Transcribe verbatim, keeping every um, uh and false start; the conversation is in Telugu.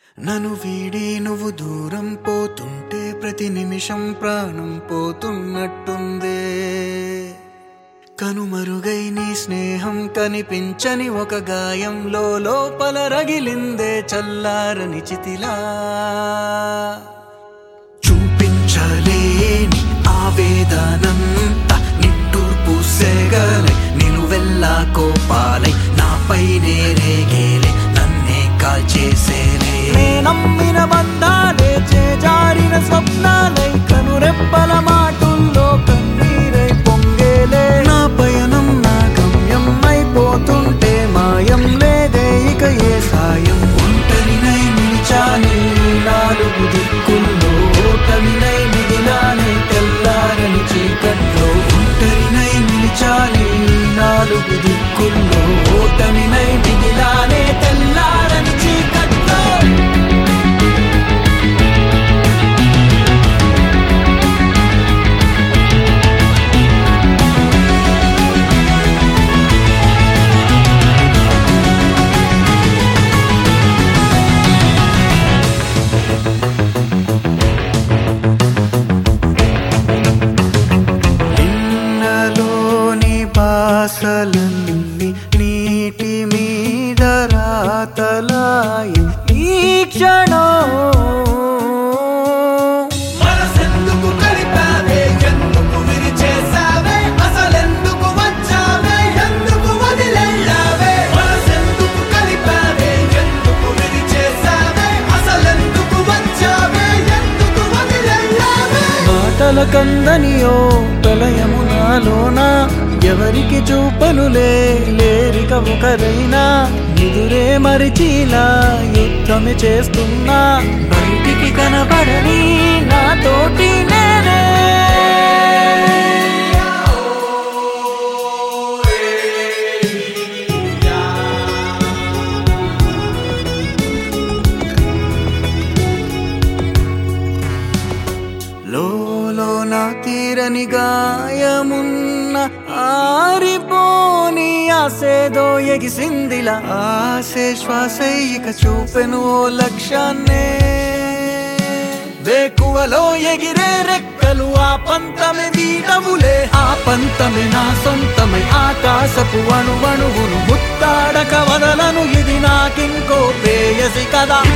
నన్ను వీడి నువ్వు దూరం పోతుంటే ప్రతి నిమిషం ప్రాణం పోతున్నట్టుందే. కనుమరుగై నీ స్నేహం కనిపించని ఒక గాయంలో లోపల రగిలిందే చల్లారని చితిలా. చూపించలేని ఆవేదనంతా నిట్టూర్పు సెగలై నిలువెల్లా కోపాలై నాపైనే రేగేలే నన్నే కాల్చేసేలే. నమ్మిన బంధాలే చేజారిన స్వప్నాలై కనురెప్పల మాటుల్లో కన్నీరై పొంగేలే. నా పయనం నా గమ్యం అయిపోతుంటే మాయం లేదే ఇక ఏ సాయం. ఒంటరినై నిలిచాని నాలుగు దిక్కుల్లో ఓటమినై మిగిలానే తెల్లారని చీకట్లో. ఒంటరినై నిలిచాని నాలుగు దిక్కుల్లో ఓటమినై మిగిలానే తెల్లారని చీకట్లో. ఆశలన్నీ నీటి మీద రాతలాయి ఈ క్షణం. మనసెందుకు కలిపావే ఎందుకు విరిచేసావే అసలెందుకు వచ్చావే ఎందుకు వదిలేయావే. మనసెందుకు కలిపావే ఎందుకు విరిచేసావే అసలెందుకు వచ్చావే ఎందుకు వదిలేయావే. మాటల కందనియో ప్రళయము నాలోనా ఎవరికి చూపనులే లేరిక ఒకరైనా. ఎదురే మరిచిలా యుద్ధమే చేస్తున్నా బయటికి కనబడని నాతోటి నేనే. లోలో నా తీరని గాయమున్న ఆరిపోని ఆసేదో ఎగిసిందిలా. ఆసే శ్వాసై ఇక చూపెను ఓ లక్ష్యాన్నే. వేకువలో ఎగిరే రెక్కలు ఆ పంతమే వీడవులే. ఆ పంతమే నా సొంతమై ఆకాశపు అణువణువును ముత్తాడక వదలను. ఇది నాకింకో ప్రేయసి కదా.